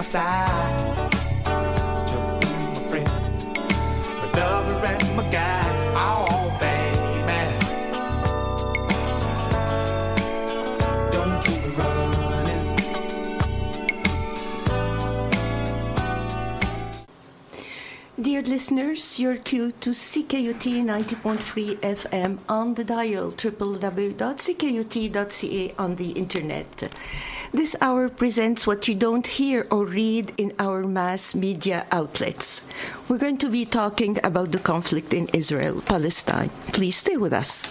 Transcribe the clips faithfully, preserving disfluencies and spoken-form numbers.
my side to be my friend, my lover and my guide. Oh, baby, don't keep running. Dear listeners, you're cued to C K U T ninety point three F M on the dial, w w w dot c k u t dot c a on the internet. This hour presents what you don't hear or read in our mass media outlets. We're going to be talking about the conflict in Israel, Palestine. Please stay with us.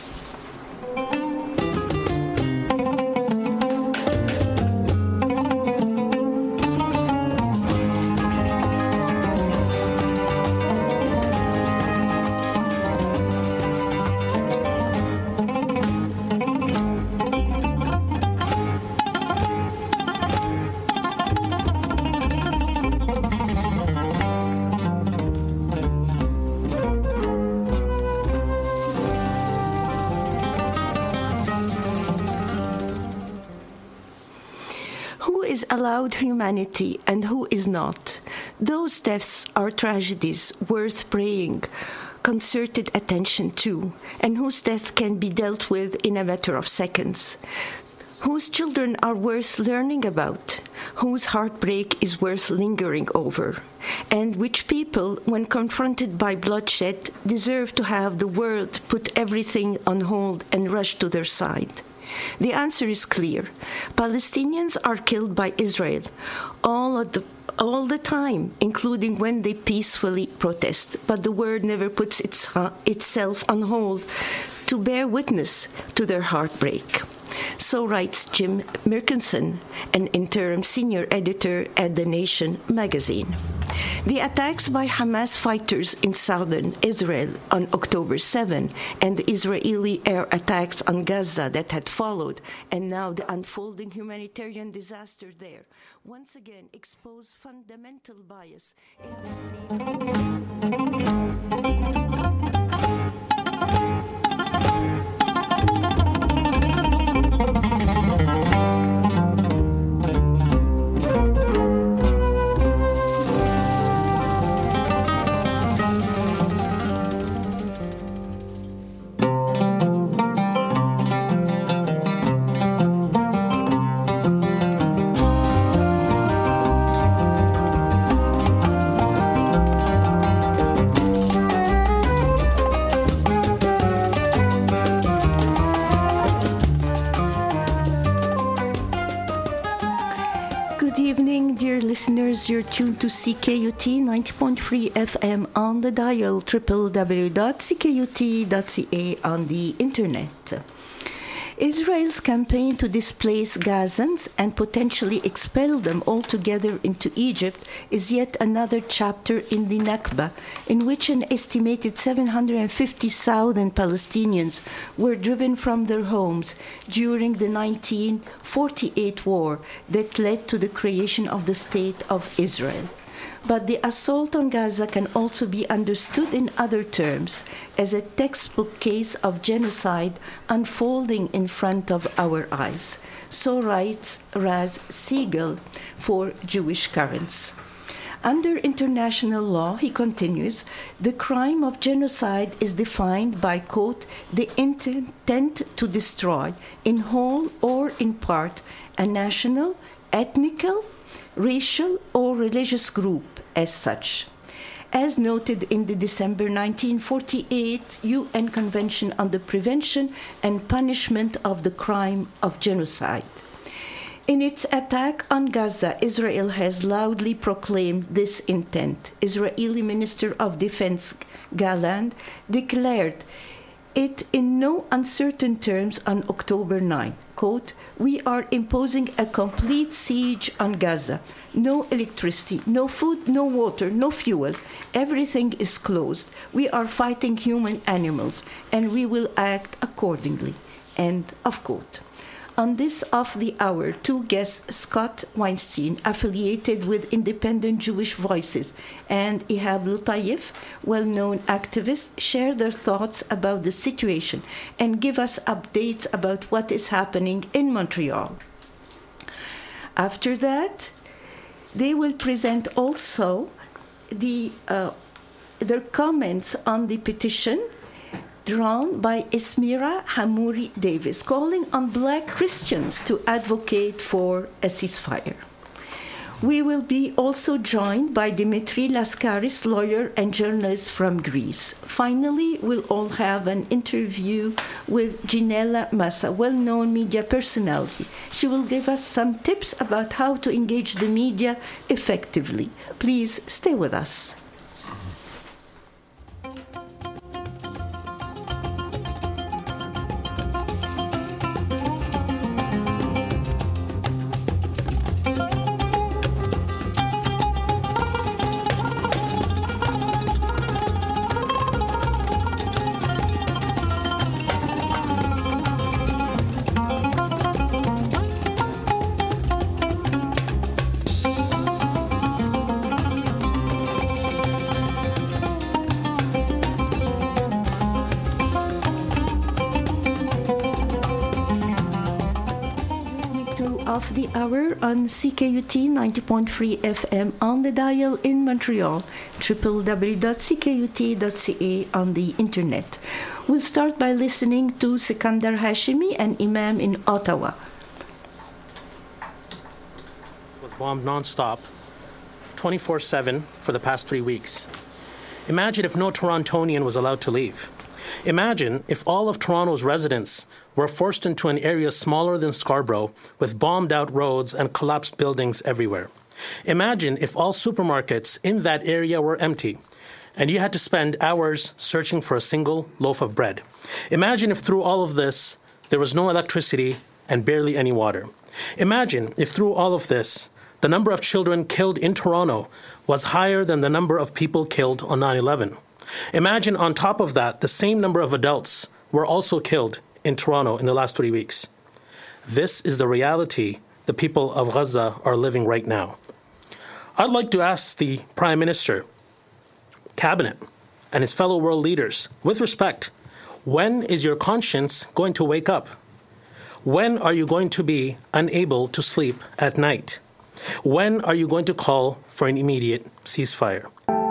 Allowed humanity and who is not. Those deaths are tragedies worth praying concerted attention to, and whose death can be dealt with in a matter of seconds. Whose children are worth learning about, whose heartbreak is worth lingering over, and which people, when confronted by bloodshed, deserve to have the world put everything on hold and rush to their side. The answer is clear. Palestinians are killed by Israel all of the all the time, including when they peacefully protest. But the world never puts its, uh, itself on hold to bear witness to their heartbreak. So writes Jim Mirkinson, an interim senior editor at The Nation magazine. The attacks by Hamas fighters in southern Israel on October seventh and the Israeli air attacks on Gaza that had followed, and now the unfolding humanitarian disaster there, once again expose fundamental bias in the state. Listeners, you're tuned to C K U T ninety point three F M on the dial, w w w dot c k u t dot c a on the internet. Israel's campaign to displace Gazans and potentially expel them altogether into Egypt is yet another chapter in the Nakba, in which an estimated seven hundred fifty thousand Palestinians were driven from their homes during the nineteen forty-eight war that led to the creation of the State of Israel. But the assault on Gaza can also be understood in other terms, as a textbook case of genocide unfolding in front of our eyes. So writes Raz Siegel for Jewish Currents. Under international law, he continues, the crime of genocide is defined by, quote, the intent to destroy, in whole or in part, a national, ethnical, racial or religious group as such. As noted in the December nineteen forty-eight U N Convention on the Prevention and Punishment of the Crime of Genocide. In its attack on Gaza, Israel has loudly proclaimed this intent. Israeli Minister of Defense Gallant declared it in no uncertain terms on October ninth, quote, we are imposing a complete siege on Gaza. No electricity, no food, no water, no fuel. Everything is closed. We are fighting human animals, and we will act accordingly, end of quote. On this Off the Hour, two guests, Scott Weinstein, affiliated with Independent Jewish Voices, and Ihab Lutayef, well-known activists, share their thoughts about the situation and give us updates about what is happening in Montreal. After that, They will present also the uh, their comments on the petition drawn by Esmira Hamouri Davis, calling on black Christians to advocate for a ceasefire. We will be also joined by Dimitri Laskaris, lawyer and journalist from Greece. Finally, we'll all have an interview with Ginella Massa, well-known media personality. She will give us some tips about how to engage the media effectively. Please stay with us. Of the hour on C K U T ninety point three F M on the dial in Montreal, w w w dot c k u t dot c a on the internet. We'll start by listening to Sikandar Hashimi, an imam in Ottawa. Was bombed nonstop, twenty-four seven for the past three weeks. Imagine if no Torontonian was allowed to leave. Imagine if all of Toronto's residents were forced into an area smaller than Scarborough with bombed-out roads and collapsed buildings everywhere. Imagine if all supermarkets in that area were empty and you had to spend hours searching for a single loaf of bread. Imagine if through all of this there was no electricity and barely any water. Imagine if through all of this the number of children killed in Toronto was higher than the number of people killed on nine eleven. Imagine on top of that, the same number of adults were also killed in Toronto in the last three weeks. This is the reality the people of Gaza are living right now. I'd like to ask the Prime Minister, Cabinet, and his fellow world leaders, with respect, when is your conscience going to wake up? When are you going to be unable to sleep at night? When are you going to call for an immediate ceasefire?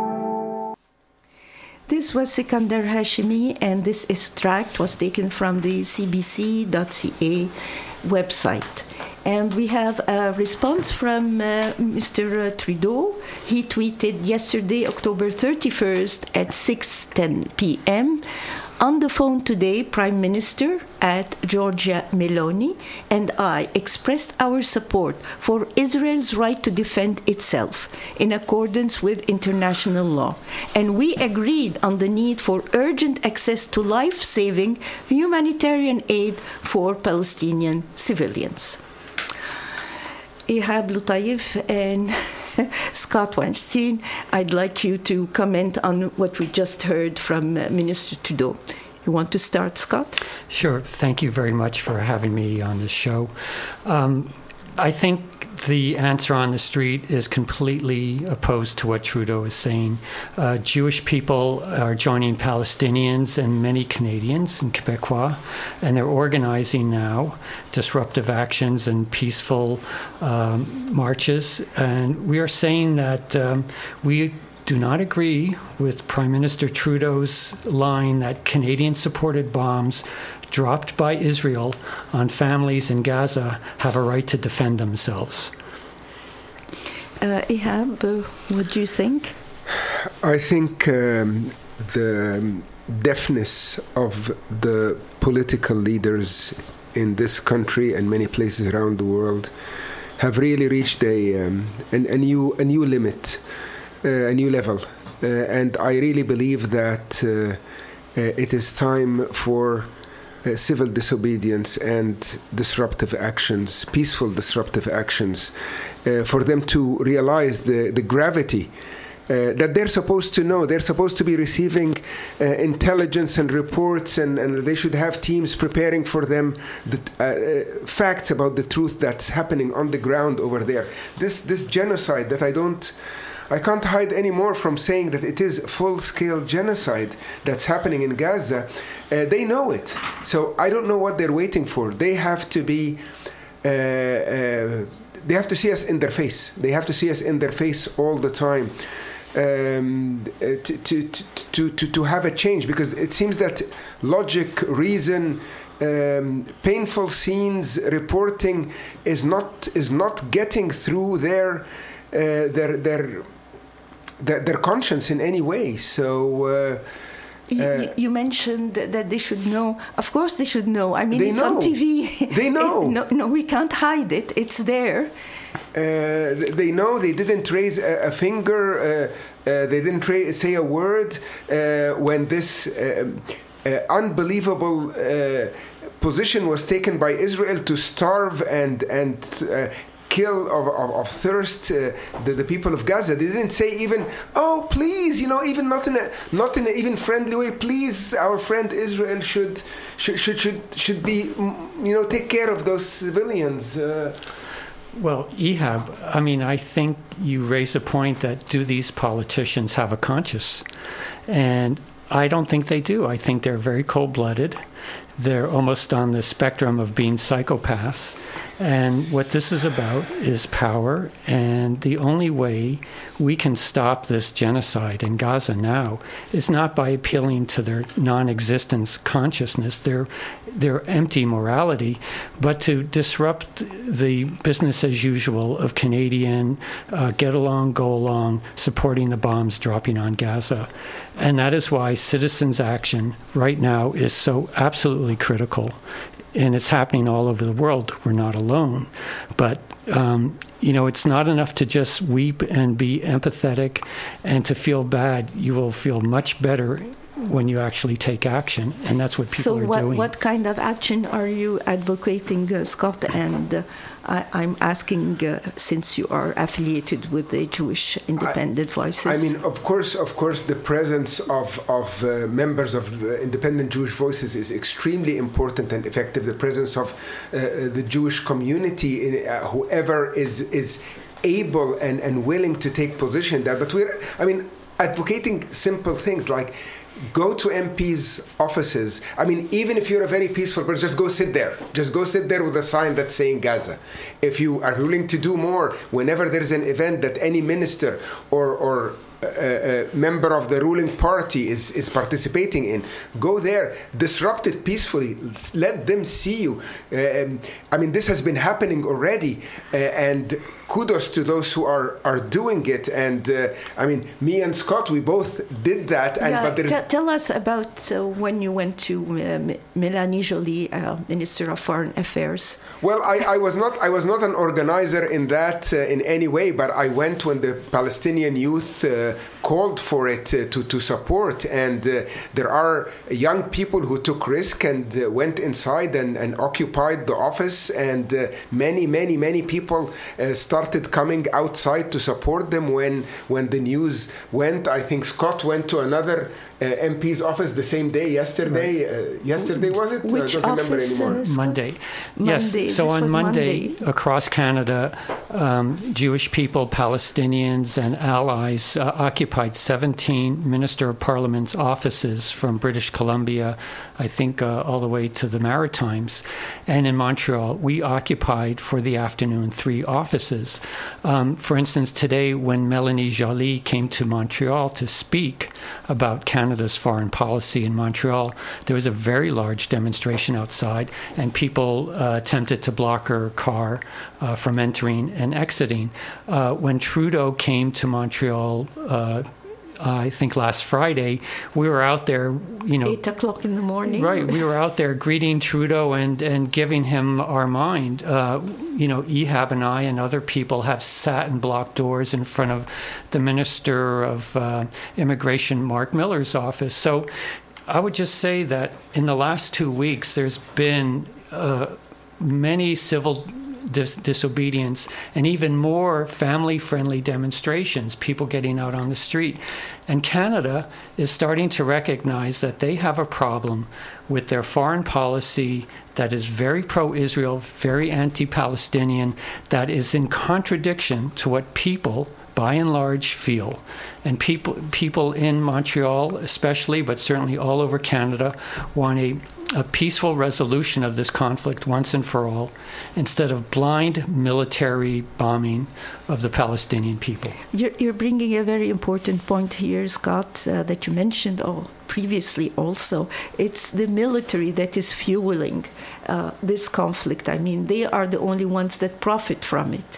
This was Sikandar Hashimi, and this extract was taken from the c b c dot c a website. And we have a response from uh, Mister Trudeau. He tweeted yesterday, October thirty-first at six ten p.m. On the phone today, Prime Minister at Giorgia Meloni and I expressed our support for Israel's right to defend itself in accordance with international law. And we agreed on the need for urgent access to life-saving humanitarian aid for Palestinian civilians. Ihab Lutaif and Scott Weinstein, I'd like you to comment on what we just heard from uh, Minister Trudeau. You want to start, Scott? Sure. Thank you very much for having me on the show. Um, I think the answer on the street is completely opposed to what Trudeau is saying. Uh, Jewish people are joining Palestinians and many Canadians and Quebecois, and they're organizing now disruptive actions and peaceful um, marches. And we are saying that um, we do not agree with Prime Minister Trudeau's line that Canadian-supported bombs dropped by Israel on families in Gaza have a right to defend themselves. Uh, Ihab, uh, what do you think? I think um, the deafness of the political leaders in this country and many places around the world have really reached a, um, an, a, new, a new limit, uh, a new level. Uh, and I really believe that uh, uh, it is time for Uh, civil disobedience and disruptive actions, peaceful disruptive actions, uh, for them to realize the, the gravity uh, that they're supposed to know. They're supposed to be receiving uh, intelligence and reports, and, and they should have teams preparing for them the uh, uh, facts about the truth that's happening on the ground over there. This, this genocide that I don't I can't hide anymore from saying that it is full-scale genocide that's happening in Gaza. Uh, they know it. So I don't know what they're waiting for. They have to be uh, uh, they have to see us in their face. They have to see us in their face all the time. Um, to, to, to, to, to have a change, because it seems that logic, reason, um, painful scenes, reporting is not is not getting through their uh, their, their their their conscience in any way. So. Uh, You, Uh, you mentioned that they should know. Of course, they should know. I mean, They it's know. on T V. They know. It- no, no, we can't hide it. It's there. Uh, they know they didn't raise a, a finger, uh, uh, they didn't ra- say a word uh, when this um, uh, unbelievable uh, position was taken by Israel to starve and and uh, kill of, of, of thirst uh, the, the people of Gaza. They didn't say even, oh, please, you know, even not in a not in an even friendly way. Please, our friend Israel should should should should, should be, you know, take care of those civilians. Uh, Well, Ehab, I mean, I think you raise a point that do these politicians have a conscience? And I don't think they do. I think they're very cold-blooded. They're almost on the spectrum of being psychopaths. And what this is about is power. And the only way we can stop this genocide in Gaza now is not by appealing to their non-existence consciousness, their, their empty morality, but to disrupt the business as usual of Canadian uh, get along, go along, supporting the bombs dropping on Gaza. And that is why citizens' action right now is so absolutely critical. And it's happening all over the world. We're not alone. But, um, you know, it's not enough to just weep and be empathetic and to feel bad. You will feel much better when you actually take action. And that's what people so are what, doing. So what kind of action are you advocating, uh, Scott? And uh, I, I'm asking, uh, since you are affiliated with the Jewish Independent I, Voices. I mean, of course, of course, the presence of, of uh, members of uh, Independent Jewish Voices is extremely important and effective. The presence of uh, the Jewish community, in, uh, whoever is is able and, and willing to take position there. But we're, I mean, advocating simple things like go to M Ps' offices. I mean, even if you're a very peaceful person, just go sit there. Just go sit there with a sign that's saying Gaza. If you are willing to do more, whenever there's an event that any minister or or a, a member of the ruling party is, is participating in, go there, disrupt it peacefully, let them see you. Um, I mean, this has been happening already, uh, and kudos to those who are, are doing it. And uh, I mean, me and Scott, we both did that. And yeah, but there is t- tell us about uh, when you went to uh, Melanie Joly, uh, Minister of Foreign Affairs. Well, I, I was not I was not an organizer in that uh, in any way, but I went when the Palestinian youth uh, called for it uh, to to support, and uh, there are young people who took risk and uh, went inside and, and occupied the office, and uh, many many many people uh, started coming outside to support them when when the news went. I think Scott went to another uh, M P's office the same day yesterday. Uh, yesterday was it? Which I don't remember office, anymore. uh, Scott? Monday. Monday. Yes. So This on was Monday, Monday. across Canada, um, Jewish people, Palestinians, and allies uh, occupied seventeen Minister of Parliament's offices from British Columbia, I think, uh, all the way to the Maritimes. And in Montreal, we occupied for the afternoon three offices. Um, for instance, today, when Melanie Joly came to Montreal to speak about Canada's foreign policy in Montreal, there was a very large demonstration outside, and people uh, attempted to block her car uh, from entering and exiting. Uh, when Trudeau came to Montreal, uh, I think last Friday, we were out there, you know. Eight o'clock in the morning. Right, we were out there greeting Trudeau and, and giving him our mind. Uh, you know, Ehab and I and other people have sat and blocked doors in front of the Minister of uh, Immigration, Mark Miller's office. So I would just say that in the last two weeks, there's been uh, many civil Dis- disobedience and even more family-friendly demonstrations, people getting out on the street. And Canada is starting to recognize that they have a problem with their foreign policy that is very pro-Israel, very anti-Palestinian, that is in contradiction to what people by and large feel. And people people in Montreal especially, but certainly all over Canada, want a a peaceful resolution of this conflict once and for all, instead of blind military bombing of the Palestinian people. You're, you're bringing a very important point here, Scott, uh, that you mentioned all previously also. It's the military that is fueling uh, this conflict. I mean, they are the only ones that profit from it.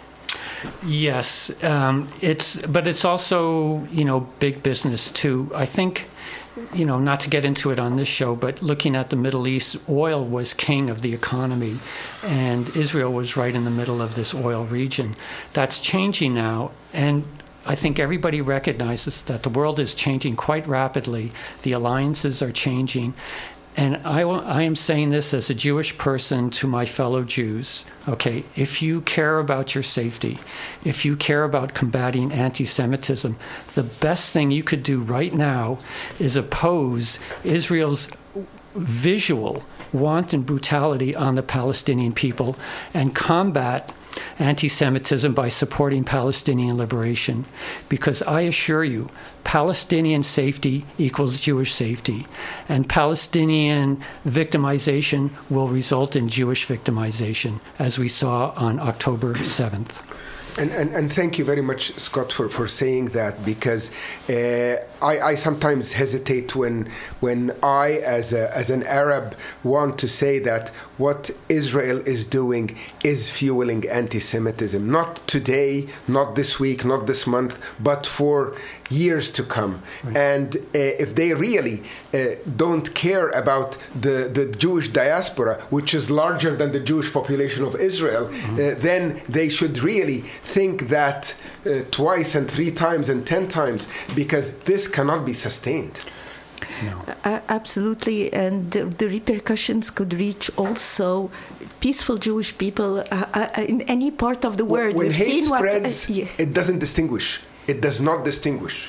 Yes, um, it's but it's also, you know, big business too. I think, you know, not to get into it on this show, but looking at the Middle East, oil was king of the economy, and Israel was right in the middle of this oil region. That's changing now, and I think everybody recognizes that the world is changing quite rapidly. The alliances are changing. And I, will, I am saying this as a Jewish person to my fellow Jews, okay, if you care about your safety, if you care about combating anti-Semitism, the best thing you could do right now is oppose Israel's visual wanton brutality on the Palestinian people and combat anti-Semitism by supporting Palestinian liberation. Because I assure you, Palestinian safety equals Jewish safety, and Palestinian victimization will result in Jewish victimization, as we saw on October seventh. And, and, and thank you very much, Scott, for, for saying that, because uh, I, I sometimes hesitate when when I, as a, as an Arab, want to say that what Israel is doing is fueling anti-Semitism. Not today, not this week, not this month, but for years to come. Right. And uh, if they really uh, don't care about the, the Jewish diaspora, which is larger than the Jewish population of Israel, mm-hmm. uh, then they should really think that uh, twice and three times and ten times, because this cannot be sustained. No. Uh, absolutely, and the, the repercussions could reach also peaceful Jewish people uh, uh, in any part of the world. When We've hate seen spreads, what, uh, yeah. it doesn't distinguish. It does not distinguish.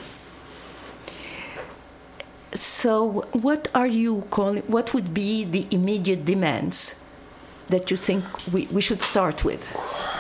So, what are you calling? What would be the immediate demands that you think we, we should start with?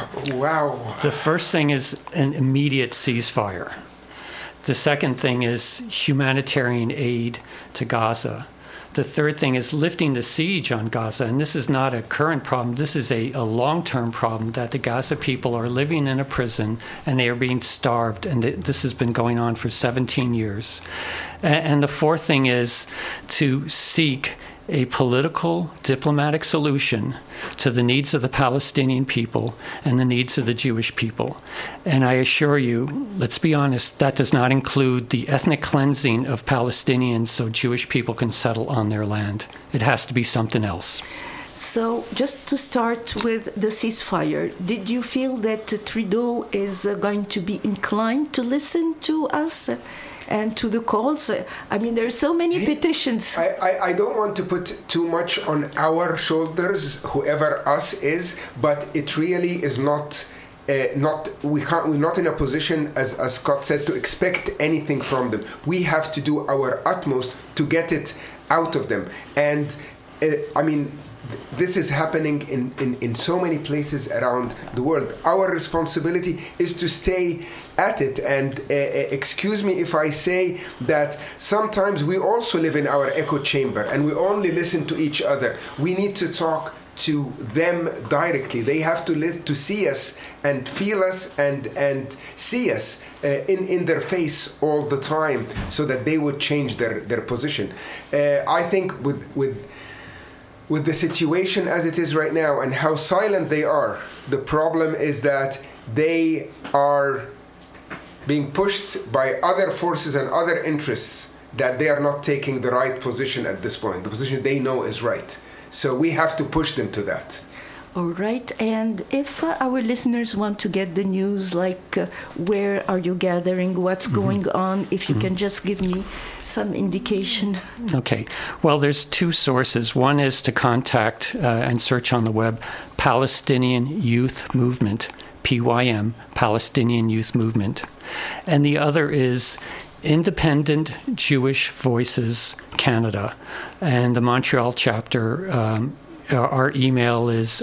Wow. The first thing is an immediate ceasefire. The second thing is humanitarian aid to Gaza. The third thing is lifting the siege on Gaza. And this is not a current problem. This is a, a long-term problem that the Gaza people are living in a prison and they are being starved. And th- this has been going on for seventeen years. And, and the fourth thing is to seek a political, diplomatic solution to the needs of the Palestinian people and the needs of the Jewish people. And I assure you, let's be honest, that does not include the ethnic cleansing of Palestinians so Jewish people can settle on their land. It has to be something else. So, just to start with the ceasefire, did you feel that Trudeau is uh, going to be inclined to listen to us? Uh, And to the calls, I mean, there are so many petitions. I, I, I don't want to put too much on our shoulders, whoever us is, but it really is not. Uh, not we can't. We're not in a position, as as Scott said, to expect anything from them. We have to do our utmost to get it out of them. And uh, I mean, this is happening in, in, in so many places around the world. Our responsibility is to stay at it. And uh, excuse me if I say that sometimes we also live in our echo chamber and we only listen to each other. We need to talk to them directly. They have to li- to see us and feel us and and see us uh, in in their face all the time, so that they would change their their position. Uh, I think with with. With the situation as it is right now and how silent they are, the problem is that they are being pushed by other forces and other interests, that they are not taking the right position at this point, the position they know is right. So we have to push them to that. All right. And if uh, our listeners want to get the news, like uh, where are you gathering, what's mm-hmm. going on, if you mm-hmm. can just give me some indication. Okay. Well, there's two sources. One is to contact uh, and search on the web Palestinian Youth Movement, P Y M, Palestinian Youth Movement. And the other is Independent Jewish Voices Canada. And the Montreal chapter, um, our email is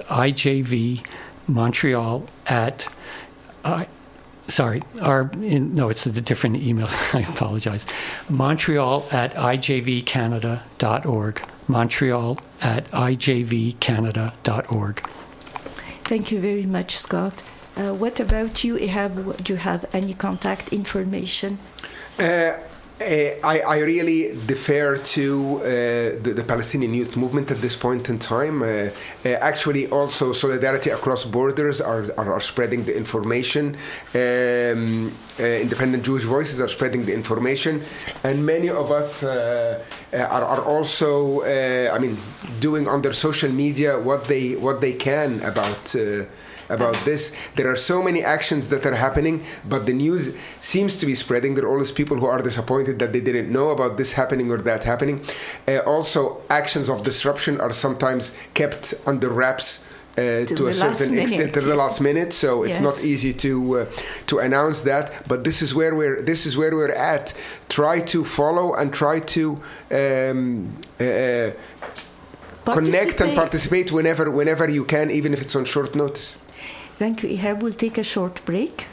ijvmontreal at, uh, sorry, our, in, no, it's a different email. I apologize. Montreal at ijvcanada dot org. Montreal at I J V canada dot org. Thank you very much, Scott. Uh, what about you, Ihab? Do you have any contact information? Uh, Uh, I, I really defer to uh, the, the Palestinian youth movement at this point in time. Uh, uh, actually, also Solidarity Across Borders are, are, are spreading the information. Um, uh, Independent Jewish Voices are spreading the information. And many of us uh, are, are also, uh, I mean, doing on their social media what they, what they can about uh, about this. There are so many actions that are happening, but the news seems to be spreading. There are always people who are disappointed that they didn't know about this happening or that happening. Uh, also, actions of disruption are sometimes kept under wraps uh, to, to a certain extent to the last minute. So it's yes. not easy to uh, to announce that. But this is where we're this is where we're at. Try to follow and try to um, uh, connect and participate whenever whenever you can, even if it's on short notice. Thank you, Ihab. We'll take a short break.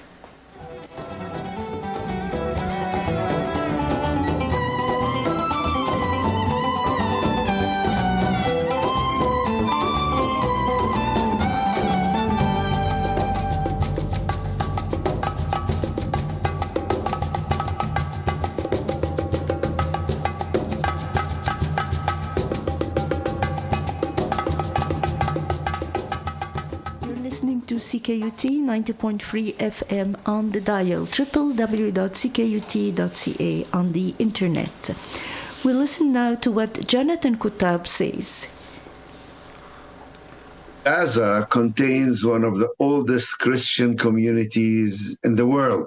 C K U T ninety point three F M on the dial, w w w dot c k u t dot c a on the internet. We'll listen now to what Jonathan Kutab says. Gaza contains one of the oldest Christian communities in the world.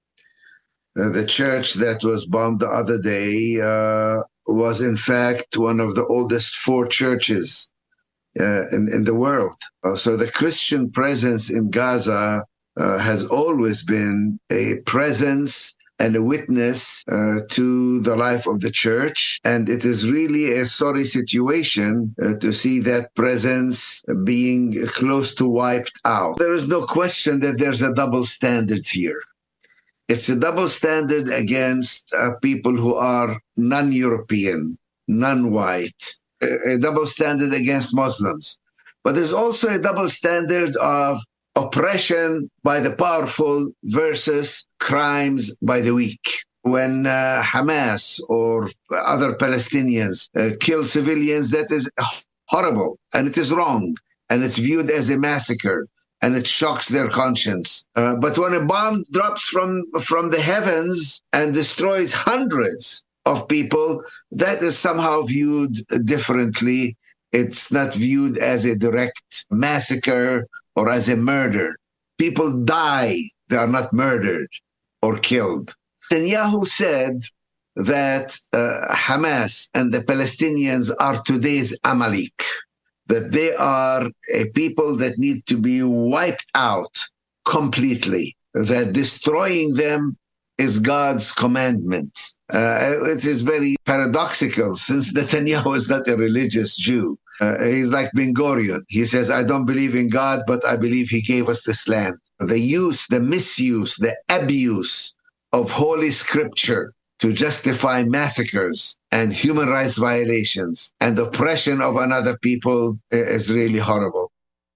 Uh, the church that was bombed the other day uh, was in fact one of the oldest four churches Uh, in, in the world. Uh, so the Christian presence in Gaza uh, has always been a presence and a witness uh, to the life of the church. And it is really a sorry situation uh, to see that presence being close to wiped out. There is no question that there's a double standard here. It's a double standard against uh, people who are non-European, non-white, a double standard against Muslims. But there's also a double standard of oppression by the powerful versus crimes by the weak. When uh, Hamas or other Palestinians uh, kill civilians, that is horrible, and it is wrong, and it's viewed as a massacre, and it shocks their conscience. Uh, but when a bomb drops from, from the heavens and destroys hundreds of people, that is somehow viewed differently. It's not viewed as a direct massacre or as a murder. People die, they are not murdered or killed. Netanyahu said that uh, Hamas and the Palestinians are today's Amalek, that they are a people that need to be wiped out completely, that destroying them is God's commandment. Uh, it is very paradoxical since Netanyahu is not a religious Jew. Uh, he's like Ben Gurion. He says, I don't believe in God, but I believe he gave us this land. The use, the misuse, the abuse of Holy Scripture to justify massacres and human rights violations and oppression of another people is really horrible.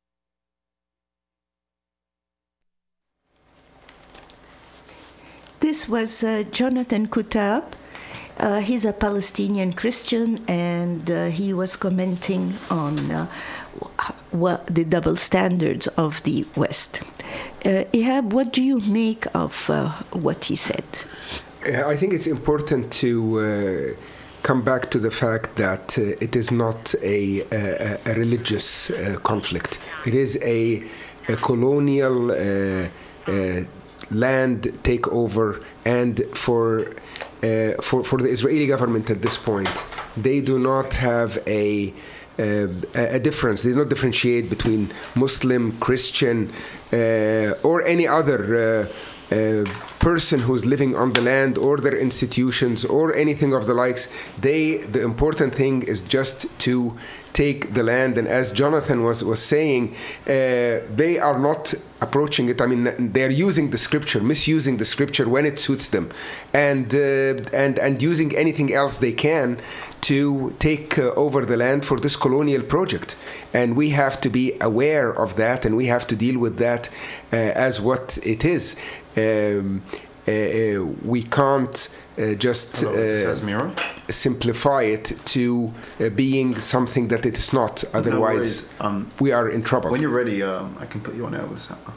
This was uh, Jonathan Kutab. Uh, he's a Palestinian Christian, and uh, he was commenting on uh, what the double standards of the West. Uh, Ihab, what do you make of uh, what he said? I think it's important to uh, come back to the fact that uh, it is not a, a, a religious uh, conflict. It is a, a colonial uh, uh, land takeover, and for uh, for for the Israeli government at this point, they do not have a uh, a difference. They do not differentiate between Muslim, Christian, uh, or any other uh, uh, person who's living on the land or their institutions or anything of the likes. They, the important thing is just to take the land. And as Jonathan was, was saying, uh, they are not approaching it. I mean, they're using the scripture, misusing the scripture when it suits them, and uh, and and using anything else they can to take uh, over the land for this colonial project. And we have to be aware of that, and we have to deal with that uh, as what it is. Um, uh, uh, we can't uh, just uh, simplify it to uh, being something that it is not. Otherwise, no um, we are in trouble. When you're ready, um, I can put you on air with Sarah.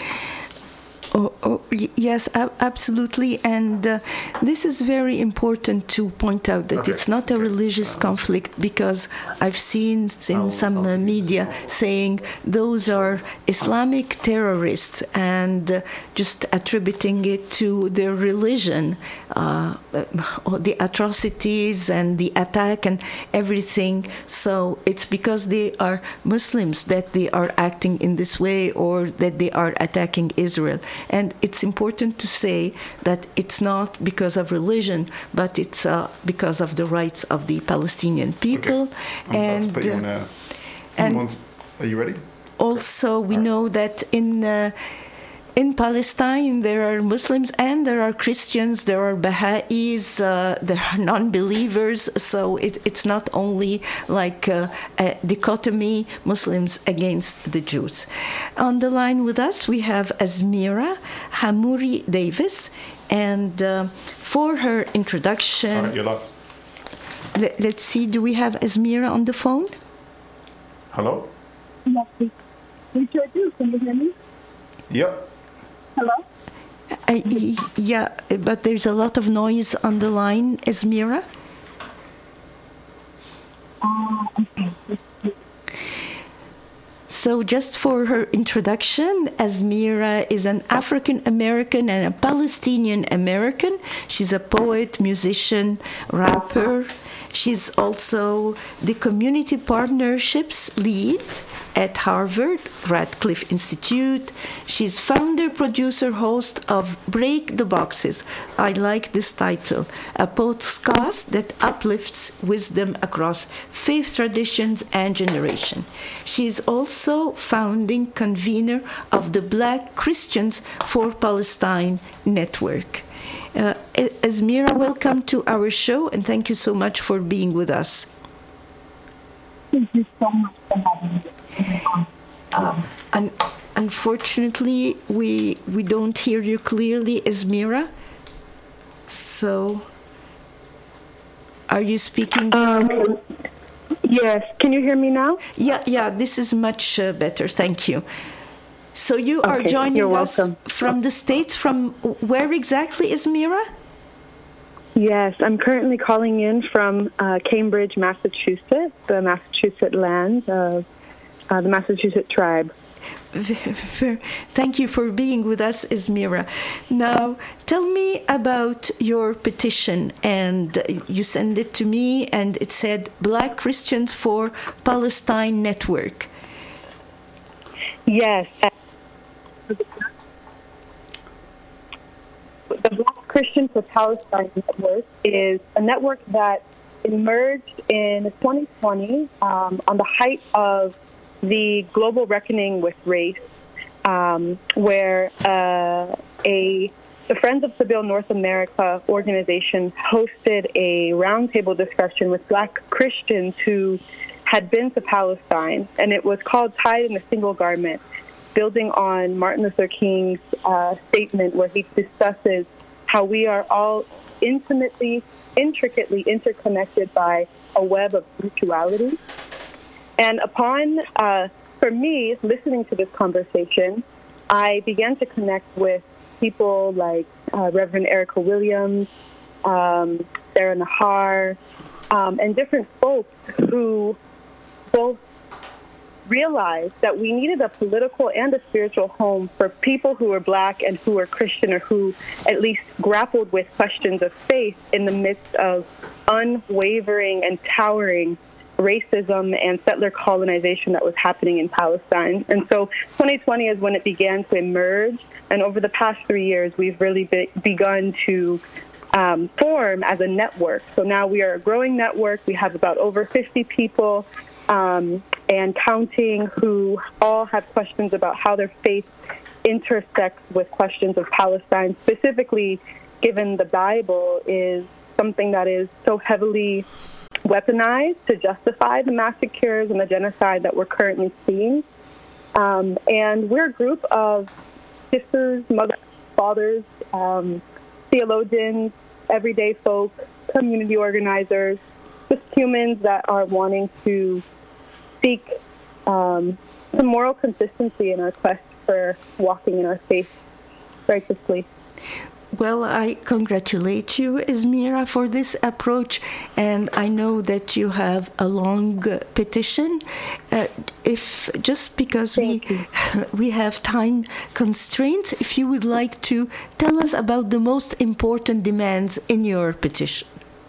Oh, oh, yes, absolutely. And uh, this is very important to point out that okay. it's not a religious uh, conflict, because I've seen in I'll, some I'll uh, media saying those are Islamic terrorists and uh, just attributing it to their religion, uh, the atrocities and the attack and everything. So it's because they are Muslims that they are acting in this way, or that they are attacking Israel. And it's important to say that it's not because of religion, but it's uh, because of the rights of the Palestinian people. Okay. And, put you in a, and are you ready? Also, we right. know that in uh, in Palestine there are Muslims and there are Christians, there are Baha'is, uh, there are non-believers. So it, it's not only like uh, a dichotomy, Muslims against the Jews. On the line with us we have Azmira Hamouri Davis, and uh, for her introduction, all right, you're live. Let, let's see, do we have Azmira on the phone? Hello? Yes, we sure do. Can you hear me? Yep. Hello? Uh, yeah, but there's a lot of noise on the line, Azmira. Uh, okay. So just for her introduction, Azmira is an African-American and a Palestinian-American. She's a poet, musician, rapper. She's also the Community Partnerships Lead at Harvard Radcliffe Institute. She's founder, producer, host of Break the Boxes. I like this title, a podcast that uplifts wisdom across faith traditions and generation. She's also founding convener of the Black Christians for Palestine Network. Uh, Azmira, welcome to our show, and thank you so much for being with us. Thank you so much for having me. Um, and unfortunately, we we don't hear you clearly, Azmira. So, are you speaking? Um, yes. Can you hear me now? Yeah, yeah. This is much uh, better. Thank you. So you okay, are joining us welcome. from the States. From where exactly, Azmira? Yes, I'm currently calling in from uh, Cambridge, Massachusetts, the Massachusetts land of uh, the Massachusetts tribe. Thank you for being with us, Azmira. Now, tell me about your petition. And you sent it to me, and it said Black Christians for Palestine Network. Yes. The Black Christian for Palestine Network is a network that emerged in twenty twenty um, on the height of the global reckoning with race, um, where uh, a the Friends of Seville North America organization hosted a roundtable discussion with Black Christians who had been to Palestine, and it was called Tied in a Single Garment, building on Martin Luther King's uh, statement where he discusses how we are all intimately, intricately interconnected by a web of mutuality. And upon, uh, for me, listening to this conversation, I began to connect with people like uh, Reverend Erica Williams, um, Sarah Nahar, um, and different folks who both realized that we needed a political and a spiritual home for people who were Black and who were Christian, or who at least grappled with questions of faith in the midst of unwavering and towering racism and settler colonization that was happening in Palestine. And so twenty twenty is when it began to emerge. And over the past three years, we've really be- begun to um, form as a network. So now we are a growing network. We have about over fifty people um, and counting who all have questions about how their faith intersects with questions of Palestine, specifically given the Bible is something that is so heavily weaponized to justify the massacres and the genocide that we're currently seeing. Um, and we're a group of sisters, mothers, fathers, um, theologians, everyday folk, community organizers, just humans that are wanting to seek um, some moral consistency in our quest for walking in our faith righteously. Well, I congratulate you, Esmira, for this approach, and I know that you have a long uh, petition. Uh, if just because Thank we you. we have time constraints, if you would like to tell us about the most important demands in your petition.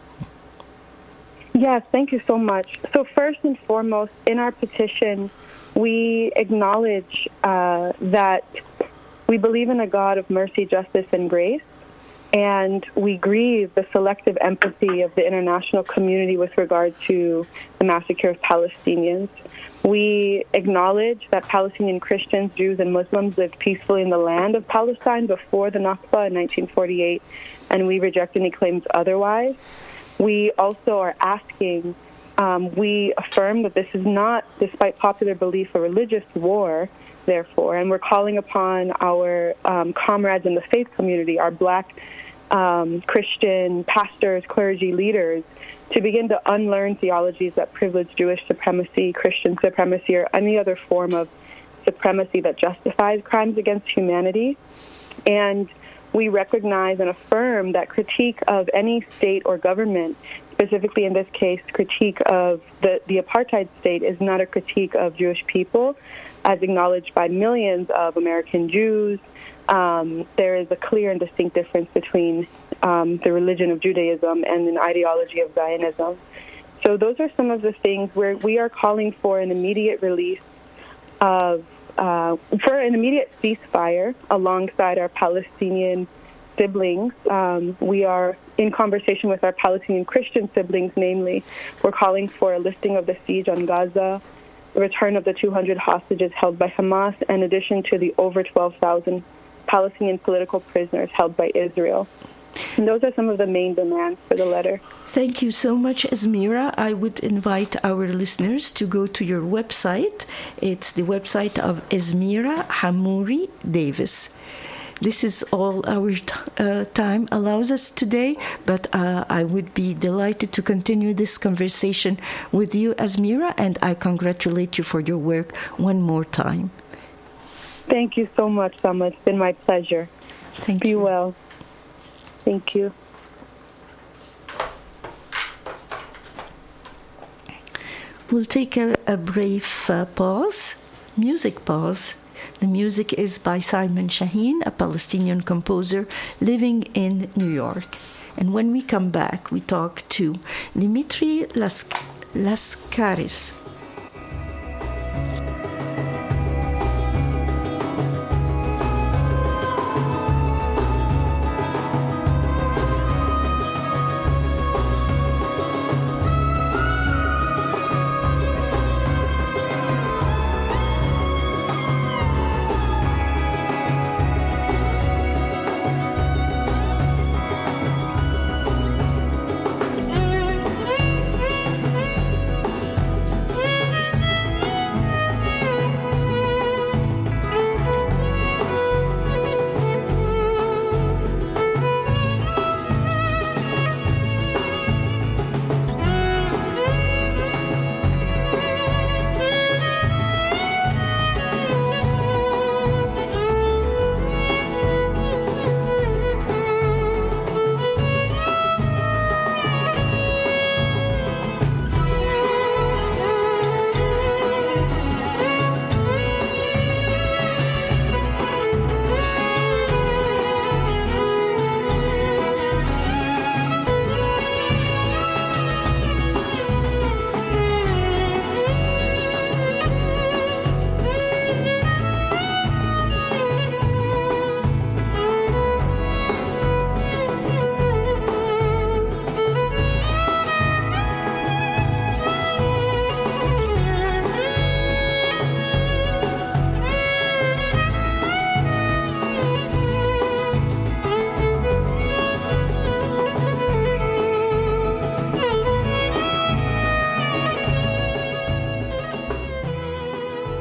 Yes, thank you so much. So first and foremost, in our petition, we acknowledge uh, that we believe in a God of mercy, justice, and grace. And we grieve the selective empathy of the international community with regard to the massacre of Palestinians. We acknowledge that Palestinian Christians, Jews, and Muslims lived peacefully in the land of Palestine before the Nakba in nineteen forty-eight, and we reject any claims otherwise. We also are asking, um, we affirm that this is not, despite popular belief, a religious war, therefore, and we're calling upon our um, comrades in the faith community, our black Um, Christian pastors, clergy, leaders, to begin to unlearn theologies that privilege Jewish supremacy, Christian supremacy, or any other form of supremacy that justifies crimes against humanity. And we recognize and affirm that critique of any state or government, specifically in this case, critique of the, the apartheid state, is not a critique of Jewish people, as acknowledged by millions of American Jews. Um, there is a clear and distinct difference between um, the religion of Judaism and an ideology of Zionism. So those are some of the things where we are calling for an immediate release of, uh, for an immediate ceasefire alongside our Palestinian siblings. Um, we are in conversation with our Palestinian Christian siblings, namely, we're calling for a lifting of the siege on Gaza, return of the two hundred hostages held by Hamas, in addition to the over twelve thousand Palestinian political prisoners held by Israel. And those are some of the main demands for the letter. Thank you so much, Esmira. I would invite our listeners to go to your website. It's the website of Esmira Hammouri Davis. This is all our t- uh, time allows us today, but uh, I would be delighted to continue this conversation with you, Esmira, and I congratulate you for your work one more time. Thank you so much, Sama. It's been my pleasure. Thank Be you. Be well. Thank you. We'll take a, a brief uh, pause, music pause. The music is by Simon Shaheen, a Palestinian composer living in New York. And when we come back, we talk to Dimitri Lask- Laskaris.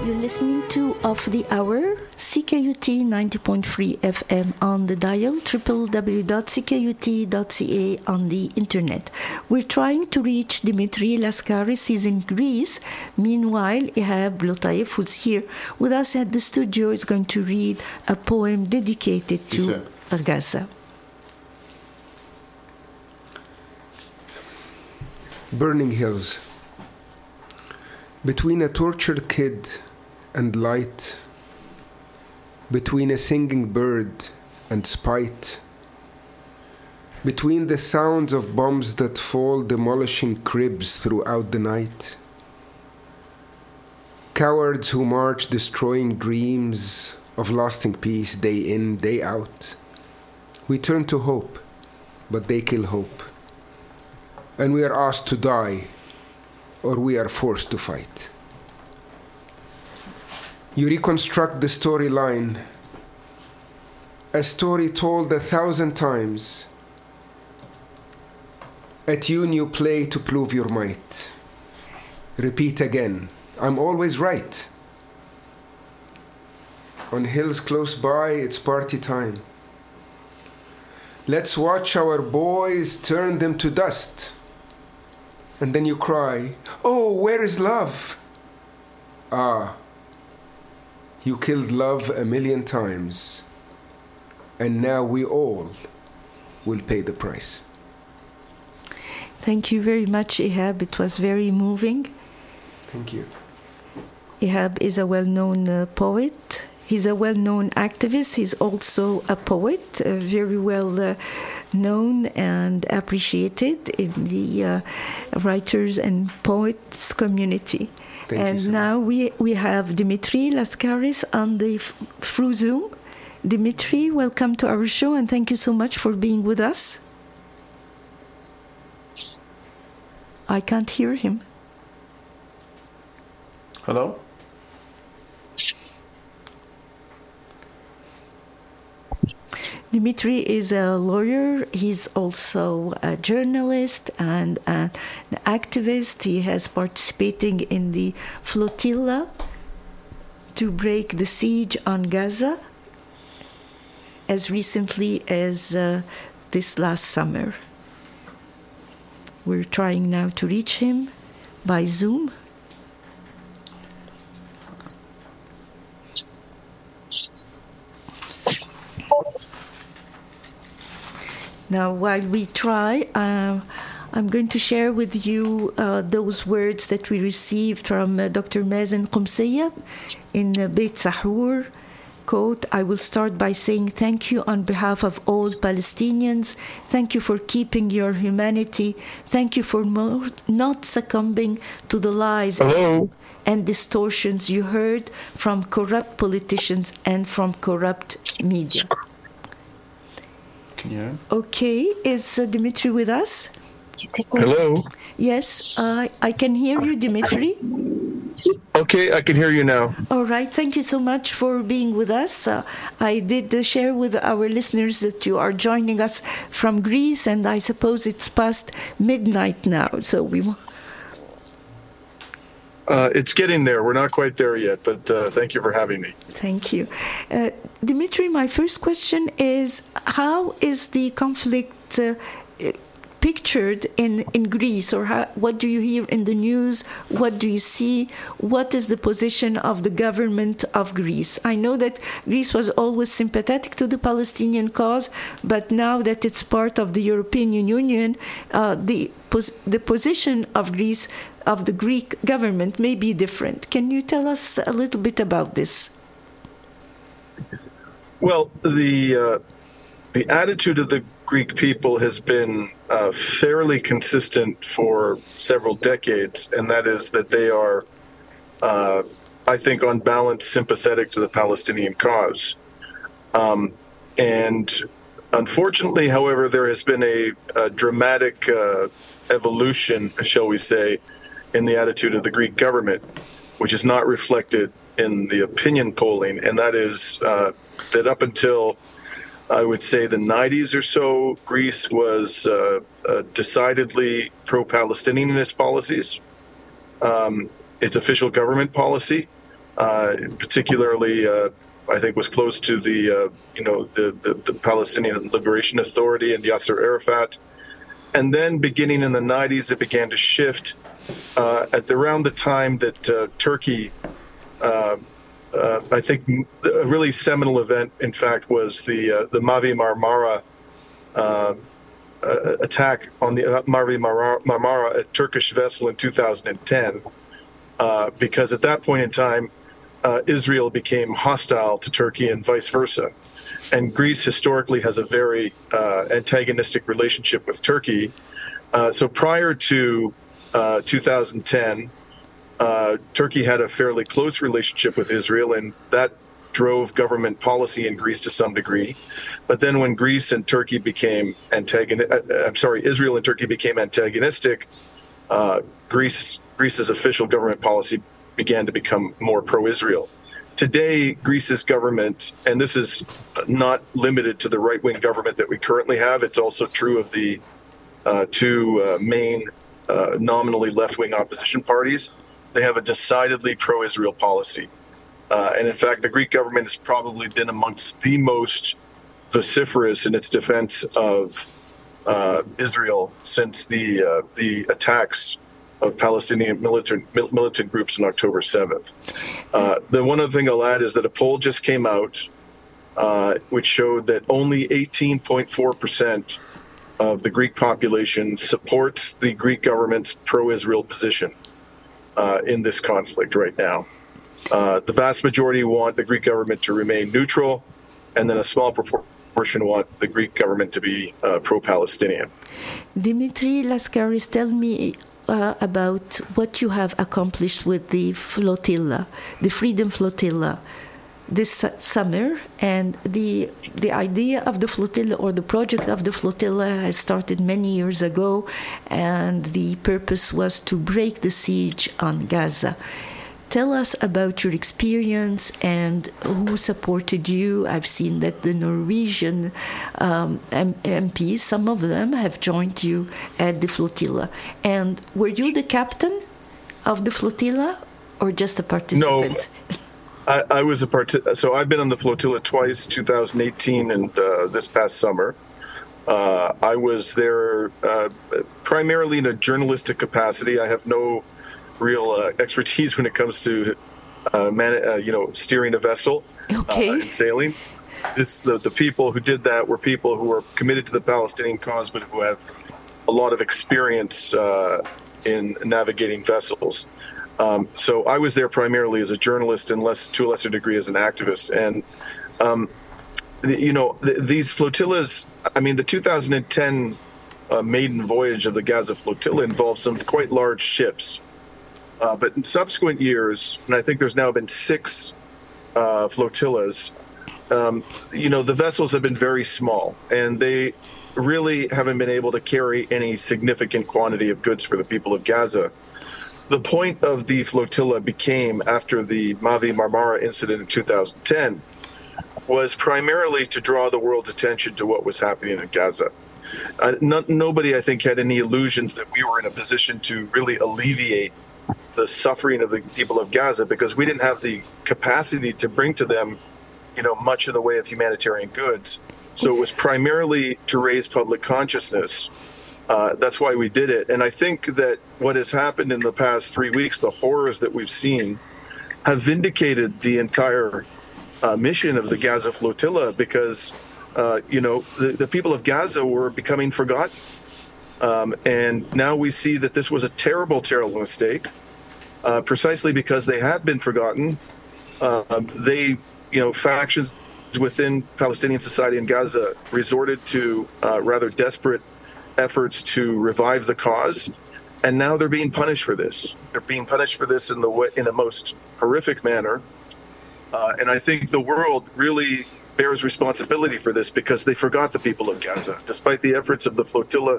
You're listening to Off the Hour, C K U T ninety point three F M on the dial, w w w dot c k u t dot c a on the internet. We're trying to reach Dimitri Laskaris. He's in Greece. Meanwhile, Ihab Lutaif, who's here with us at the studio, is going to read a poem dedicated to Gaza. Burning Hills. Between a tortured kid and light, between a singing bird and spite, between the sounds of bombs that fall demolishing cribs throughout the night, cowards who march destroying dreams of lasting peace day in, day out, we turn to hope, but they kill hope, and we are asked to die, or we are forced to fight. You reconstruct the storyline, a story told a thousand times. A tune you play to prove your might. Repeat again, I'm always right. On hills close by, it's party time. Let's watch our boys turn them to dust. And then you cry, oh, where is love? Ah, you killed love a million times, and now we all will pay the price. Thank you very much, Ihab. It was very moving. Thank you. Ihab is a well-known uh, poet. He's a well-known activist. He's also a poet, uh, very well uh, known and appreciated in the uh, writers and poets community. Thank and you so now we, we have Dimitri Laskaris on the f- through Zoom. Dimitri, welcome to our show, and thank you so much for being with us. I can't hear him. Hello? Dimitri is a lawyer. He's also a journalist and an activist. He has participating in the flotilla to break the siege on Gaza as recently as uh, this last summer. We're trying now to reach him by Zoom. Now, while we try, uh, I'm going to share with you uh, those words that we received from uh, Doctor Mazen Qumsiyya in uh, Beit Sahur. Quote, I will start by saying thank you on behalf of all Palestinians. Thank you for keeping your humanity. Thank you for mo- not succumbing to the lies Hello? and distortions you heard from corrupt politicians and from corrupt media. Can you hear? Okay, is uh, Dimitri with us? Hello? Yes, uh, I can hear you, Dimitri. Okay, I can hear you now. All right, thank you so much for being with us. Uh, I did uh, share with our listeners that you are joining us from Greece, and I suppose it's past midnight now, so we want... Uh, it's getting there. We're not quite there yet, but uh, thank you for having me. Thank you. Uh, Dimitri, my first question is, how is the conflict uh, pictured in, in Greece, or how, what do you hear in the news? What do you see? What is the position of the government of Greece? I know that Greece was always sympathetic to the Palestinian cause, but now that it's part of the European Union, uh, the, pos- the position of Greece, of the Greek government may be different. Can you tell us a little bit about this? Well, the uh, the attitude of the Greek people has been uh, fairly consistent for several decades, and that is that they are, uh, I think, on balance, sympathetic to the Palestinian cause. Um, and unfortunately, however, there has been a, a dramatic uh, evolution, shall we say, in the attitude of the Greek government, which is not reflected in the opinion polling, and that is uh, that up until, I would say, the nineties or so, Greece was uh, uh, decidedly pro-Palestinian in its policies, um, its official government policy, uh, particularly, uh, I think, was close to the, uh, you know, the, the, the Palestinian Liberation Authority and Yasser Arafat. And then beginning in the nineties, it began to shift uh, at the, around the time that uh, Turkey, uh, uh, I think a really seminal event, in fact, was the uh, the Mavi Marmara uh, uh, attack on the uh, Mavi Marmara, a Turkish vessel in two thousand ten, uh, because at that point in time, uh, Israel became hostile to Turkey and vice versa. And Greece historically has a very uh, antagonistic relationship with Turkey. Uh, so prior to uh, two thousand ten, uh, Turkey had a fairly close relationship with Israel, and that drove government policy in Greece to some degree. But then when Greece and Turkey became antagonistic, uh, I'm sorry, Israel and Turkey became antagonistic, uh, Greece, Greece's official government policy began to become more pro-Israel. Today, Greece's government, and this is not limited to the right-wing government that we currently have, it's also true of the uh, two uh, main uh, nominally left-wing opposition parties, they have a decidedly pro-Israel policy. Uh, and in fact, the Greek government has probably been amongst the most vociferous in its defense of uh, Israel since the uh, the attacks of Palestinian militant militant groups on October seventh. Uh, the one other thing I'll add is that a poll just came out uh, which showed that only eighteen point four percent of the Greek population supports the Greek government's pro-Israel position uh, in this conflict right now. Uh, the vast majority want the Greek government to remain neutral, and then a small proportion want the Greek government to be uh, pro-Palestinian. Dimitri Laskaris, tell me uh, about what you have accomplished with the flotilla, the Freedom Flotilla, this summer. And the the idea of the flotilla, or the project of the flotilla, has started many years ago, and the purpose was to break the siege on Gaza. Tell us about your experience and who supported you. I've seen that the Norwegian um, M Ps, some of them have joined you at the flotilla. And were you the captain of the flotilla or just a participant? No, I, I was a part. So I've been on the flotilla twice, two thousand eighteen and uh, this past summer. Uh, I was there uh, primarily in a journalistic capacity. I have no real uh, expertise when it comes to, uh, man, uh, you know, steering a vessel okay. uh, and sailing. This the, the people who did that were people who were committed to the Palestinian cause, but who have a lot of experience uh, in navigating vessels. Um, so I was there primarily as a journalist, and less to a lesser degree as an activist. And um, the, you know, the, these flotillas. I mean, the two thousand ten uh, maiden voyage of the Gaza flotilla involved some quite large ships. Uh, but in subsequent years, and I think there's now been six uh, flotillas, um, you know, the vessels have been very small, and they really haven't been able to carry any significant quantity of goods for the people of Gaza. The point of the flotilla became, after the Mavi Marmara incident in two thousand ten, was primarily to draw the world's attention to what was happening in Gaza. Uh, no, nobody, I think, had any illusions that we were in a position to really alleviate the suffering of the people of Gaza, because we didn't have the capacity to bring to them, you know, much in the way of humanitarian goods. So it was primarily to raise public consciousness. Uh, that's why we did it. And I think that what has happened in the past three weeks, the horrors that we've seen, have vindicated the entire uh, mission of the Gaza flotilla, because, uh, you know, the, the people of Gaza were becoming forgotten. Um, and now we see that this was a terrible, terrible mistake, uh, precisely because they have been forgotten. Uh, they, you know, factions within Palestinian society in Gaza resorted to uh, rather desperate efforts to revive the cause, and now they're being punished for this. They're being punished for this in the way, in a most horrific manner. Uh, and I think the world really bears responsibility for this, because they forgot the people of Gaza, despite the efforts of the flotilla.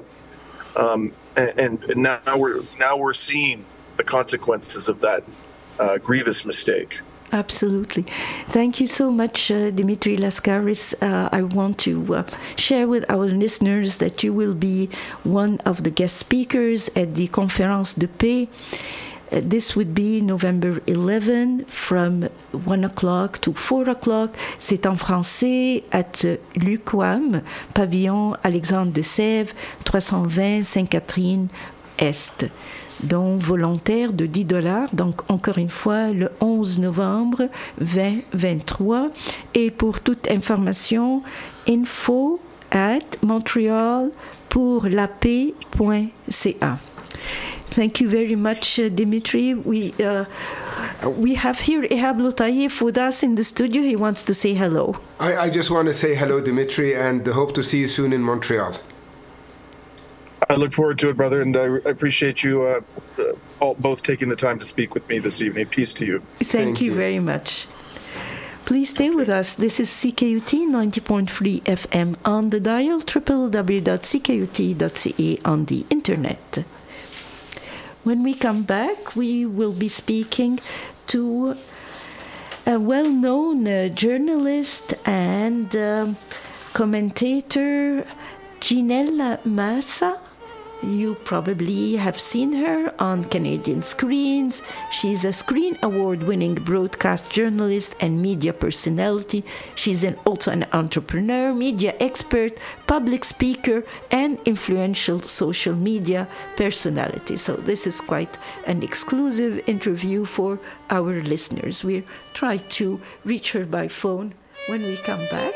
Um, and, and now we're now we're seeing the consequences of that uh, grievous mistake. Absolutely. Thank you so much, uh, Dimitri Laskaris. Uh, I want to uh, share with our listeners that you will be one of the guest speakers at the Conférence de Paix. this would be November eleventh from one o'clock to four o'clock. C'est en français at l'U Q A M, pavillon Alexandre de Sèvres, trois cent vingt Sainte-Catherine-Est. Donc volontaire de dix dollars. Donc encore une fois, le onze novembre vingt vingt-trois. Et pour toute information, info at montreal pour la paix point c a. Thank you very much, uh, Dimitri. We uh, we have here Ehab Lotayef with us in the studio. He wants to say hello. I, I just want to say hello, Dimitri, and hope to see you soon in Montreal. I look forward to it, brother, and I appreciate you uh, uh, all, both taking the time to speak with me this evening. Peace to you. Thank, Thank you, you very much. Please stay with us. This is C K U T ninety point three F M on the dial, w w w dot c k u t dot c a on the internet. When we come back, we will be speaking to a well-known uh, journalist and um, commentator, Ginella Massa. You probably have seen her on Canadian screens. She's a Screen Award-winning broadcast journalist and media personality. She's an, also an entrepreneur, media expert, public speaker, and influential social media personality. So this is quite an exclusive interview for our listeners. We'll try to reach her by phone when we come back.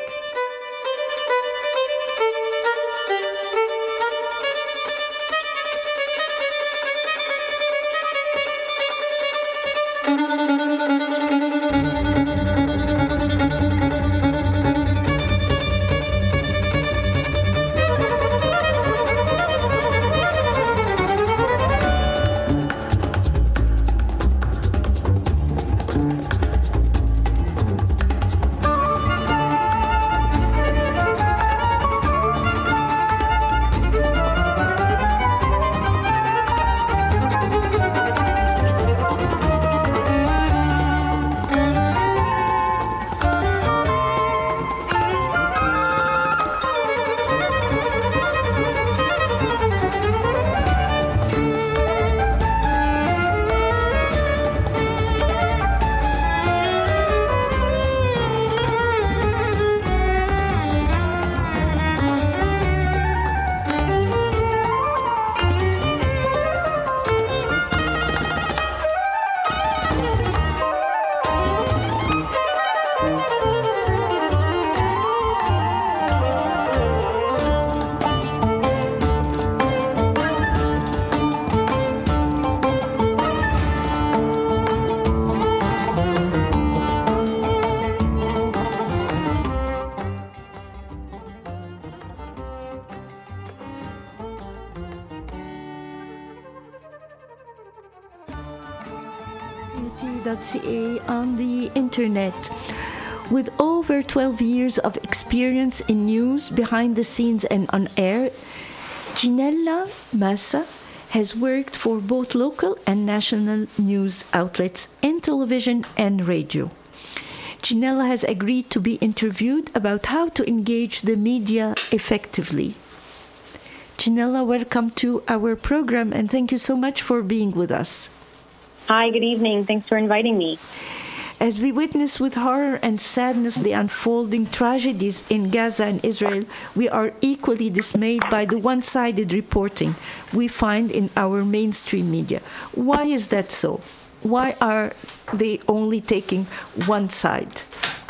C A on the internet. With over twelve years of experience in news, behind the scenes and on air, Ginella Massa has worked for both local and national news outlets in television and radio. Ginella has agreed to be interviewed about how to engage the media effectively. Ginella, welcome to our program and thank you so much for being with us. Hi, good evening. Thanks for inviting me. As we witness with horror and sadness the unfolding tragedies in Gaza and Israel, we are equally dismayed by the one-sided reporting we find in our mainstream media. Why is that so? Why are they only taking one side?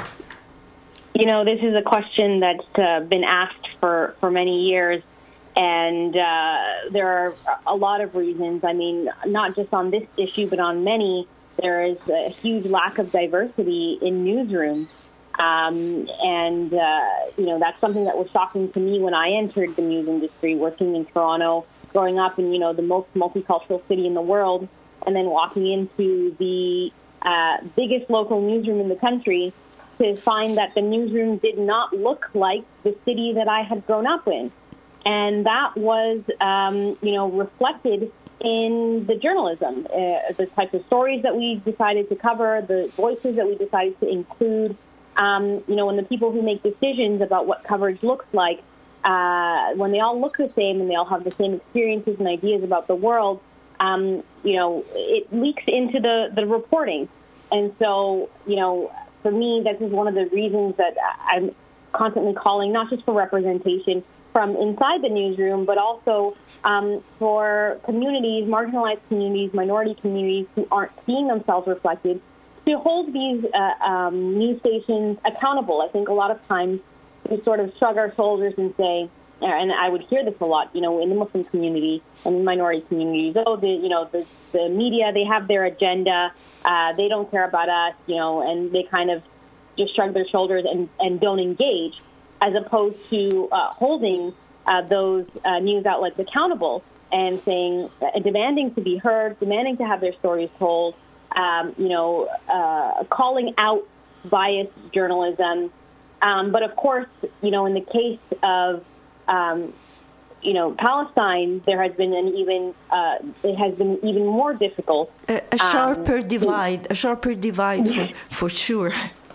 You know, this is a question that's uh, been asked for, for many years. And uh, there are a lot of reasons. I mean, not just on this issue, but on many, there is a huge lack of diversity in newsrooms. Um, and, uh, you know, that's something that was shocking to me when I entered the news industry, working in Toronto, growing up in, you know, the most multicultural city in the world, and then walking into the uh, biggest local newsroom in the country to find that the newsroom did not look like the city that I had grown up in. And that was, um, you know, reflected in the journalism, uh, the types of stories that we decided to cover, the voices that we decided to include. Um, you know, when the people who make decisions about what coverage looks like, uh, when they all look the same and they all have the same experiences and ideas about the world, um, you know, it leaks into the, the reporting. And so, you know, for me, this is one of the reasons that I'm constantly calling, not just for representation from inside the newsroom, but also um, for communities, marginalized communities, minority communities who aren't seeing themselves reflected, to hold these uh, um, news stations accountable. I think a lot of times we sort of shrug our shoulders and say, and I would hear this a lot, you know, in the Muslim community and in minority communities, oh, the, you know, the, the media, they have their agenda, uh, they don't care about us, you know, and they kind of just shrug their shoulders and, and don't engage, as opposed to uh, holding uh, those uh, news outlets accountable and saying, uh, demanding to be heard, demanding to have their stories told, um, you know, uh, calling out biased journalism. Um, but of course, you know, in the case of, um, you know, Palestine, there has been an even, uh, it has been even more difficult. A, a sharper um, divide, a sharper divide for, for sure.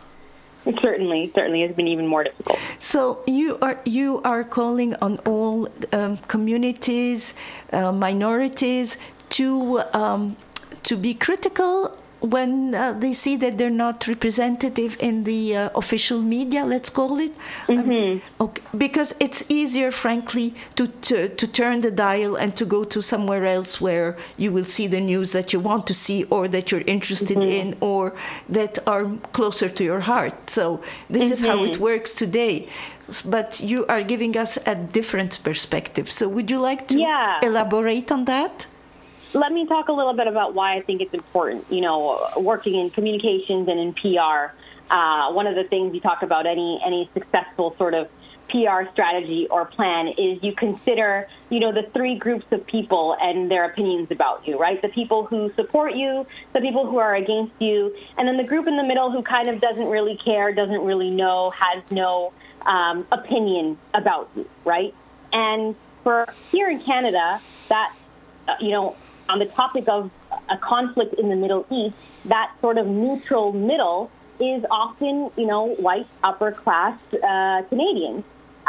It certainly, certainly has been even more difficult. So you are you are calling on all um, communities, uh, minorities to um, to be critical when uh, they see that they're not representative in the uh, official media, let's call it. Mm-hmm. Um, okay. Because it's easier, frankly, to, to to turn the dial and to go to somewhere else where you will see the news that you want to see or that you're interested mm-hmm. in or that are closer to your heart. So this mm-hmm. is how it works today. But you are giving us a different perspective. So would you like to yeah. elaborate on that? Let me talk a little bit about why I think it's important. You know, working in communications and in P R, uh, one of the things you talk about any any successful sort of P R strategy or plan is you consider, you know, the three groups of people and their opinions about you, right? The people who support you, the people who are against you, and then the group in the middle who kind of doesn't really care, doesn't really know, has no um, opinion about you, right? And for here in Canada, that, uh, you know, on the topic of a conflict in the Middle East, that sort of neutral middle is often, you know, white, upper-class uh, Canadians.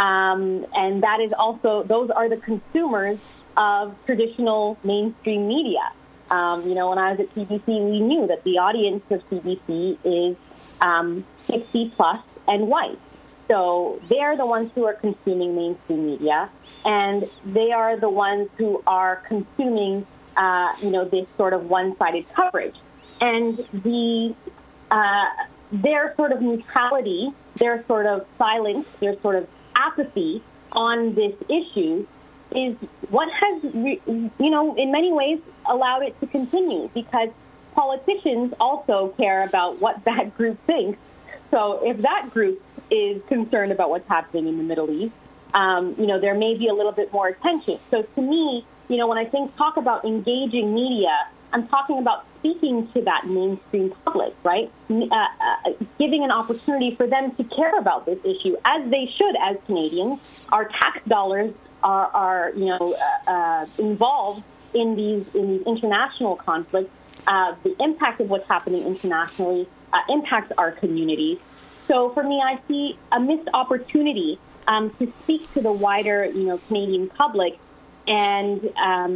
Um, and that is also, those are the consumers of traditional mainstream media. Um, you know, when I was at C B C, we knew that the audience of C B C is um, sixty plus and white. So they're the ones who are consuming mainstream media, and they are the ones who are consuming Uh, you know, this sort of one-sided coverage. And the uh, their sort of neutrality, their sort of silence, their sort of apathy on this issue is what has, re- you know, in many ways allowed it to continue, because politicians also care about what that group thinks. So if that group is concerned about what's happening in the Middle East, um, you know, there may be a little bit more attention. So to me, you know, when I think talk about engaging media, I'm talking about speaking to that mainstream public, right? Uh, uh, giving an opportunity for them to care about this issue, as they should as Canadians. Our tax dollars are, are you know, uh, uh, involved in these in these international conflicts. Uh, the impact of what's happening internationally uh, impacts our communities. So for me, I see a missed opportunity um, to speak to the wider, you know, Canadian public. And, um,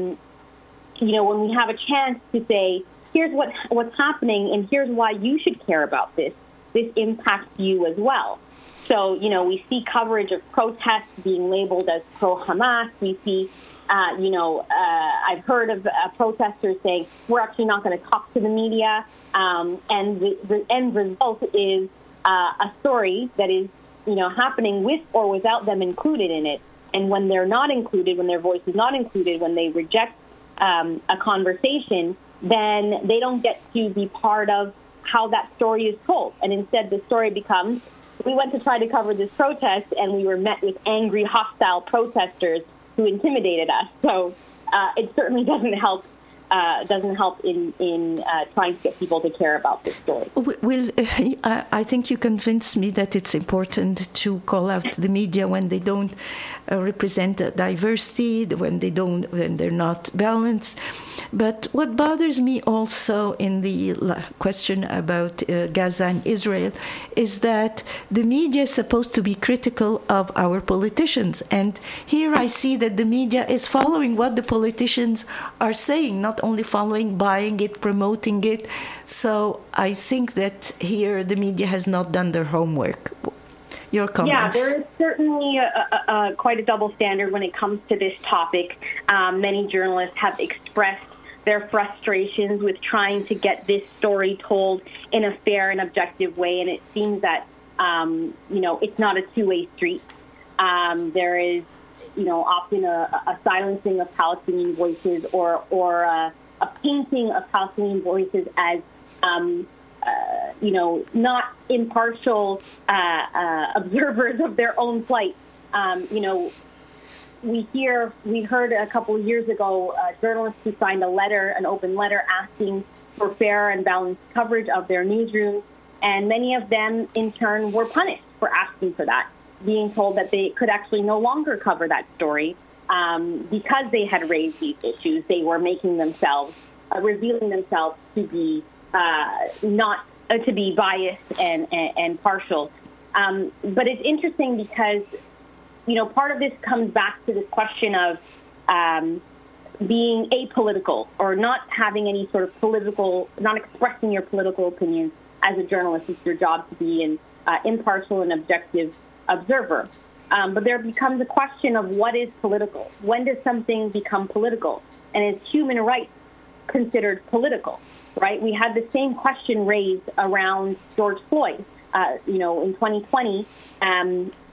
you know, when we have a chance to say, here's what what's happening and here's why you should care about this, this impacts you as well. So, you know, we see coverage of protests being labeled as pro-Hamas. We see, uh, you know, uh, I've heard of uh, protesters saying, we're actually not going to talk to the media. Um, and the, the end result is uh, a story that is, you know, happening with or without them included in it. And when they're not included, when their voice is not included, when they reject um, a conversation, then they don't get to be part of how that story is told. And instead, the story becomes, we went to try to cover this protest, and we were met with angry, hostile protesters who intimidated us. So uh, it certainly doesn't help. Uh, doesn't help in in uh, trying to get people to care about this story. Well, I think you convinced me that it's important to call out the media when they don't uh, represent diversity, when they don't, when they're not balanced. But what bothers me also in the question about uh, Gaza and Israel is that the media is supposed to be critical of our politicians, and here I see that the media is following what the politicians are saying, not not only following, buying it, promoting it. So I think that here the media has not done their homework. Your comments? Yeah, there is certainly a, a, a, quite a double standard when it comes to this topic. Um, many journalists have expressed their frustrations with trying to get this story told in a fair and objective way, and it seems that um, you know it's not a two-way street. Um, there is, you know, often a, a silencing of Palestinian voices, or or a, a painting of Palestinian voices as um, Uh, you know, not impartial uh, uh, observers of their own plight. Um, you know, we hear, we heard a couple of years ago, uh, journalists who signed a letter, an open letter, asking for fair and balanced coverage of their newsrooms, and many of them, in turn, were punished for asking for that, being told that they could actually no longer cover that story um, because they had raised these issues. They were making themselves, uh, revealing themselves to be Uh, not uh, to be biased and, and, and partial. Um, but it's interesting because, you know, part of this comes back to this question of um, being apolitical or not having any sort of political, not expressing your political opinions as a journalist. It's your job to be an uh, impartial and objective observer. Um, but there becomes a question of what is political? When does something become political? And is human rights considered political? Right, we had the same question raised around George Floyd. Uh, you know, in twenty twenty, um,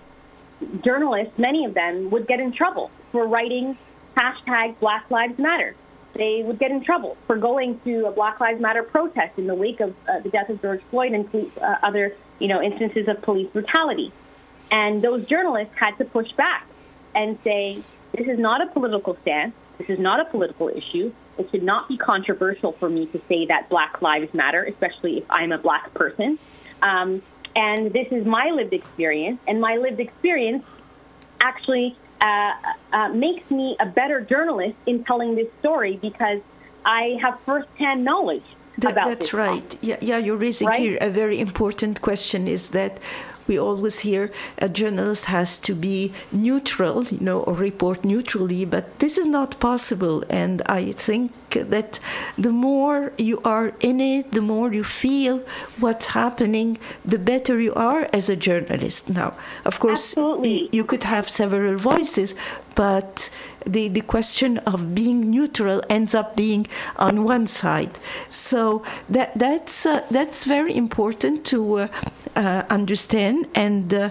journalists, many of them, would get in trouble for writing hashtag Black Lives Matter. They would get in trouble for going to a Black Lives Matter protest in the wake of uh, the death of George Floyd and uh, other, you know, instances of police brutality. And those journalists had to push back and say, this is not a political stance. This is not a political issue. It should not be controversial for me to say that Black lives matter, especially if I'm a Black person. Um, and this is my lived experience, and my lived experience actually uh, uh, makes me a better journalist in telling this story because I have firsthand knowledge that, about that's this. right. Yeah, yeah, you're raising right? here a very important question, is that we always hear a journalist has to be neutral, you know, or report neutrally, but this is not possible. And I think that the more you are in it, the more you feel what's happening, the better you are as a journalist. Now, of course, Absolutely. you could have several voices, but the, the question of being neutral ends up being on one side. So that that's uh, that's very important to uh, uh, understand. And uh,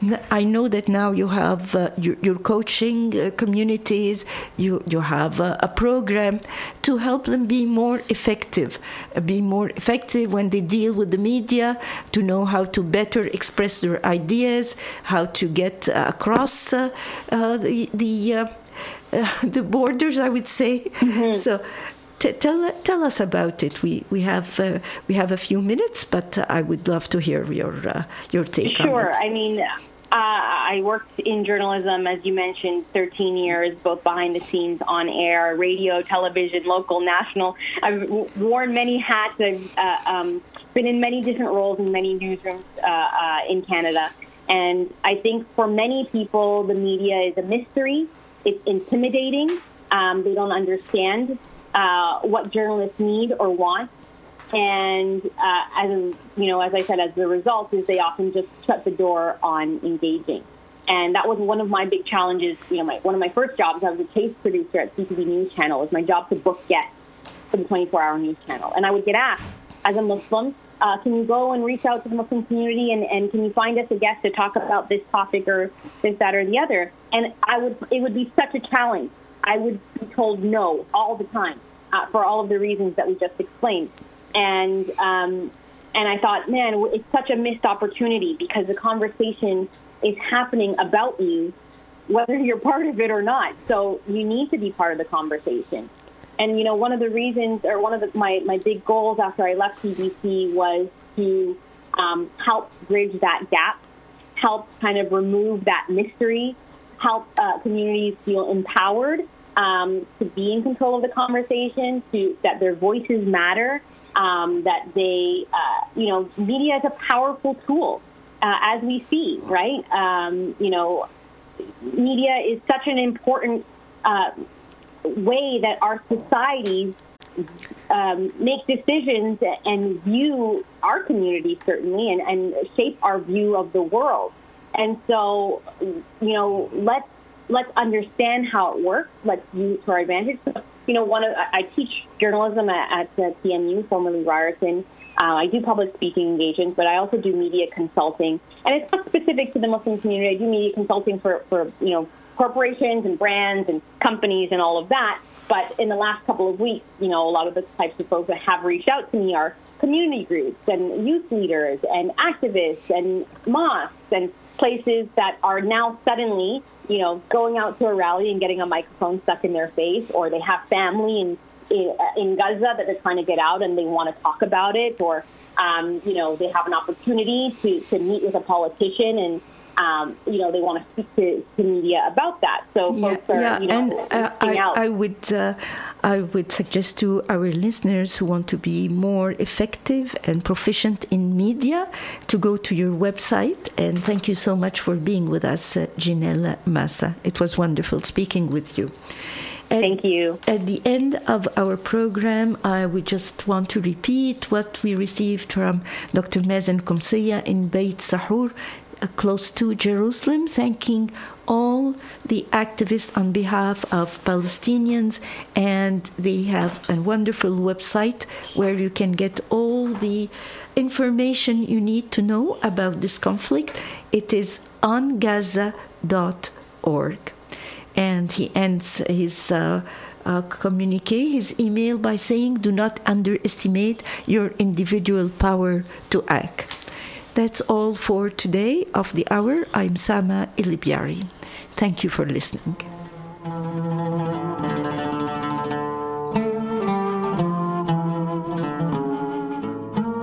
I know that now you have uh, your, your coaching uh, communities, you you have uh, a program to help them be more effective, uh, be more effective when they deal with the media, to know how to better express their ideas, how to get uh, across uh, uh, the the uh, Uh, the borders, I would say. Mm-hmm. So, t- tell tell us about it. We we have uh, we have a few minutes, but uh, I would love to hear your uh, your take sure. on it. Sure. I mean, uh, I worked in journalism, as you mentioned, thirteen years, both behind the scenes, on air, radio, television, local, national. I've w- worn many hats. I've uh, um, been in many different roles in many newsrooms uh, uh, in Canada, and I think for many people, the media is a mystery. It's intimidating. Um, they don't understand uh, what journalists need or want, and uh, as you know, as I said, as the result is they often just shut the door on engaging. And that was one of my big challenges. You know, my, one of my first jobs, I was a case producer at C T V News Channel. It was my job to book guests for the twenty-four hour news channel, and I would get asked, as a Muslim, uh, can you go and reach out to the Muslim community and, and can you find us a guest to talk about this topic or this, that, or the other? And I would, it would be such a challenge. I would be told no all the time uh, for all of the reasons that we just explained. And um, and I thought, man, it's such a missed opportunity because the conversation is happening about you, whether you're part of it or not. So you need to be part of the conversation. And, you know, one of the reasons or one of the, my, my big goals after I left C B C was to um, help bridge that gap, help kind of remove that mystery, help uh, communities feel empowered um, to be in control of the conversation, to that their voices matter, um, that they, uh, you know, media is a powerful tool, uh, as we see, right? Um, you know, media is such an important uh, way that our societies um, make decisions and view our community, certainly, and, and shape our view of the world. And so, you know, let's let's understand how it works. Let's use it to our advantage. You know, one of I teach journalism at, at T M U, formerly Ryerson. Uh, I do public speaking engagements, but I also do media consulting. And it's not specific to the Muslim community. I do media consulting for, for you know, corporations and brands and companies and all of that. But in the last couple of weeks, you know, a lot of the types of folks that have reached out to me are community groups and youth leaders and activists and mosques and places that are now suddenly, you know, going out to a rally and getting a microphone stuck in their face, or they have family in in, in Gaza that they're trying to get out and they want to talk about it, or, um, you know, they have an opportunity to, to meet with a politician and, um, you know, they want to speak to, to media about that. So yeah, folks are, yeah. you know, and uh, I, out. I would, uh, I would suggest to our listeners who want to be more effective and proficient in media to go to your website. And thank you so much for being with us, uh, Janelle Massa. It was wonderful speaking with you. At, Thank you. At the end of our program, I would just want to repeat what we received from Doctor Mazen Komsiya in Beit Sahur, uh, close to Jerusalem, thanking all the activists on behalf of Palestinians. And they have a wonderful website where you can get all the information you need to know about this conflict. It is on gaza dot org. And he ends his uh, uh, communique, his email, by saying, do not underestimate your individual power to act. That's all for today of the hour. I'm Sama Ilibiari. Thank you for listening.